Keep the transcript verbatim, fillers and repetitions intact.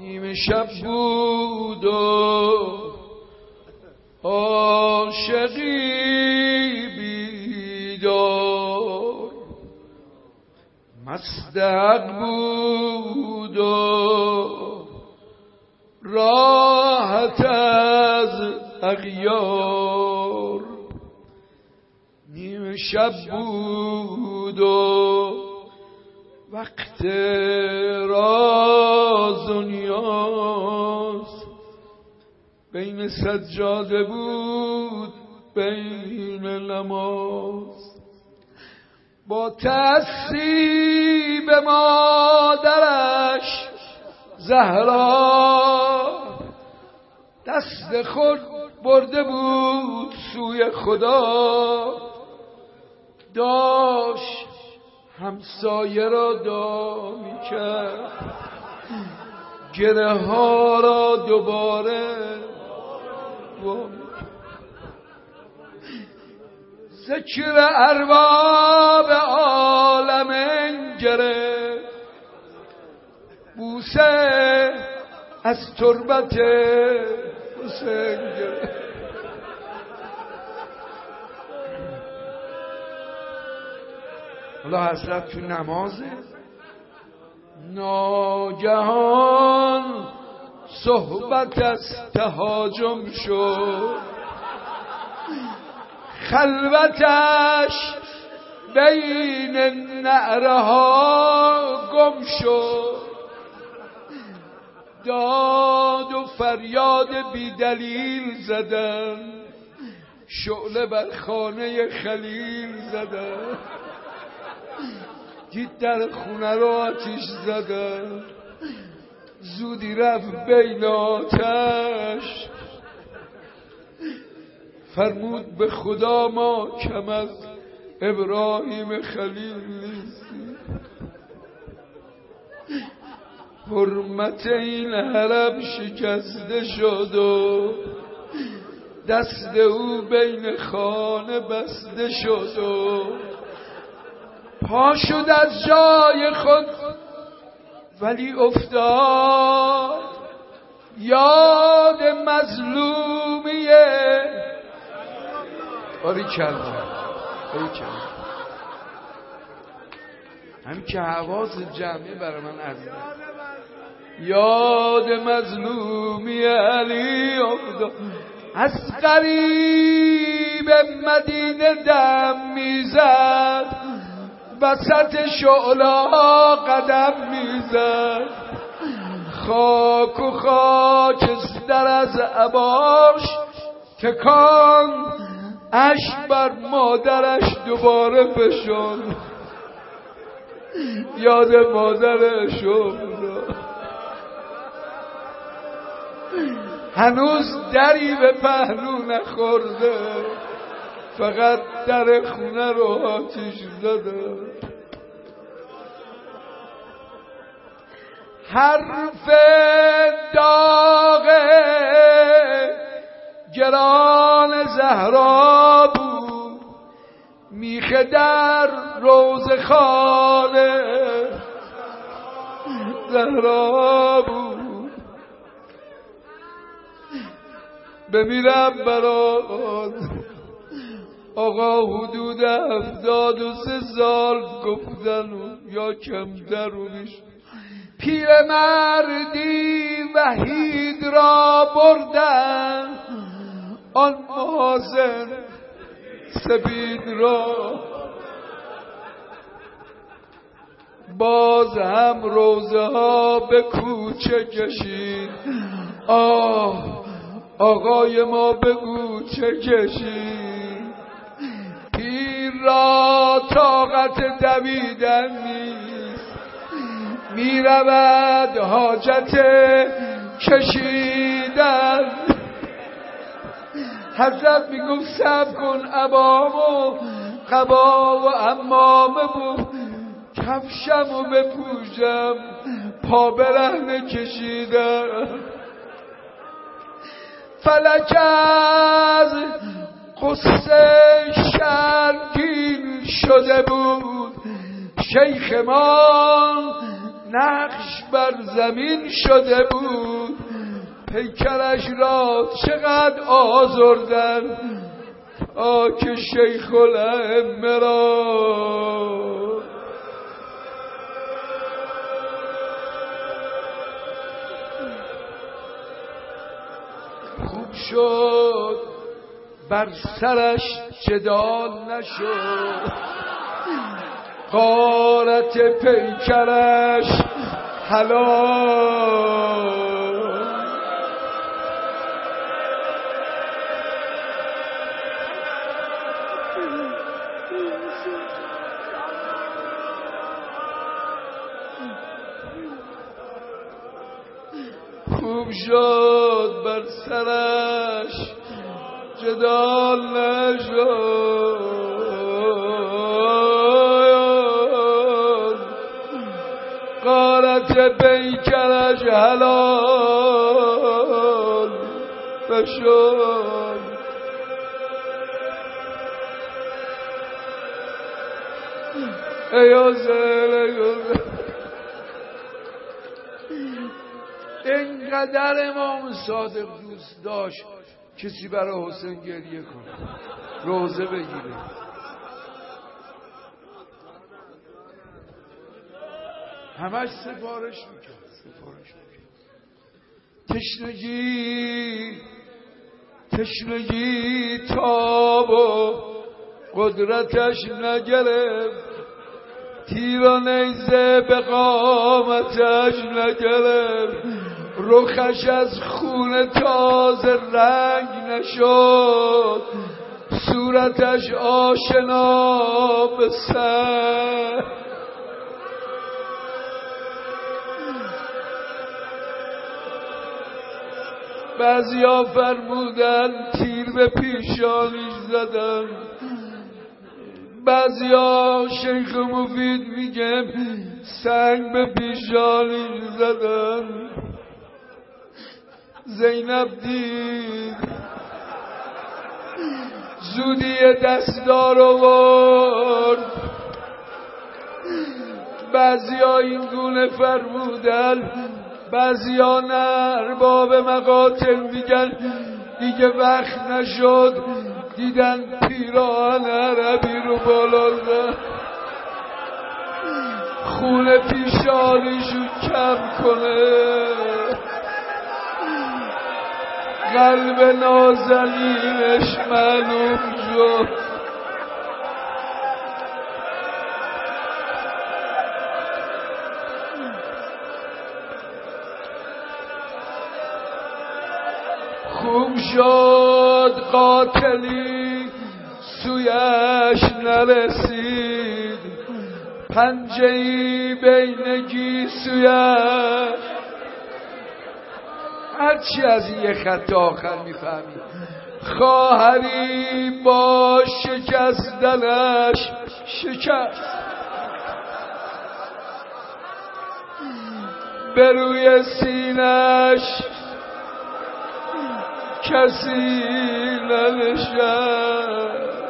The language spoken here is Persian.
نیمه شب بود و عاشقی بیدار، مست حق بود و راحت از اغیار. نیمه شب بود و وقت راز و نیاز، بین سجاده بود بین نماز. با تعصیب مادرش زهرا، دست خود برده بود سوی خدا. داشت همسایه را دعا میکرد، گره ها را دوباره ذکر ارباب عالم گره، بوسه از تربت حسین گره. حالا حضرت تو نمازه، ناگهان صحبت از تهاجم شد، خلوتش بین نعره ها گم شد. داد و فریاد بی دلیل زدن، شعله بر خانه خلیل زدن، دید در خونه رو آتیش زدن. زودی رفت بین آتش، فرمود به خدا ما کم از ابراهیم خلیل نیستیم. حرمت این حرم شکسته شد و دست او بین خانه بسته شد و پا شد از جای خود، ولی افتاد یاد مظلومیه. باری کلمه باری کلمه همین که حواس جمعی برای من عزیزه. یاد مظلومی علی افتاد، از قریب مدینه دم میزد، وسط شعلا قدم میزد. خاک و خاکستر از عباش تکان، اشک بر مادرش دوباره فشرد. یاد مادرش افتاد، هنوز دری به پهلو نخورده، فقط در خونه رو آتیش زده. حرف داغ گران زهرا بود، میخ در روزخانه زهرا بود. بمیرم برات آقا حدود هفتاد و سه سال گفتن یا کمتر رو بیش. پیر مردی وحید را بردن، آن محاسن سپید را. باز هم روزه ها به کوچه کشید، آه آقای ما به کوچه کشید. پیر را طاقت دویدن نیست، می رود حاجت کشیدن. حضرت می گفت صبر کن، عبام و قبا و عمامه بود، کفشم و بپوشم، پا برهنه کشیدم. فلک از قصه شرمگین شده بود، شیخ ما نقش بر زمین شده بود، پیکرش را چقدر آزردن تا که شیخ الائمه را خوب شد بر سرش جدال نشد، غارت پیکرش حلال. خوب شد بر سرش جدال نشد، غارت پیکرش حلال بشد. ای حسین، اینقدر امام صادق دوست داشت کسی برای حسین گریه کنه، روزه بگیره. همش سفارش میکرد سفارش میکرد تشنگی تشنگی تاب و قدرتش نگرفت، تیر و نیزه به قامتش نگرفت، رخش از خون تازه رنگ نشد، صورتش آشنا به سر. بعضیا فرمودن تیر به پیشانیش زدن، بعضیا شیخ مفید میگه سنگ به پیشانیش زدن. زینب دید زودی دستار آورد، بعضیا این گونه فرمودن، بعضیا نه. ارباب مقاتل میگن دیگه وقت نشد، دیدن پیران عربی رو بالا زد، خون پیشانیشو کم کنه، قلب نازنینش معلوم شد. خوب شد قاتلی سویش نرسید، پنجه‌ای بین گیسویش. هرچی از این یه خط آخر میفهمی، خواهری با شکستنش شکست، به روی سینش کسی ننشست.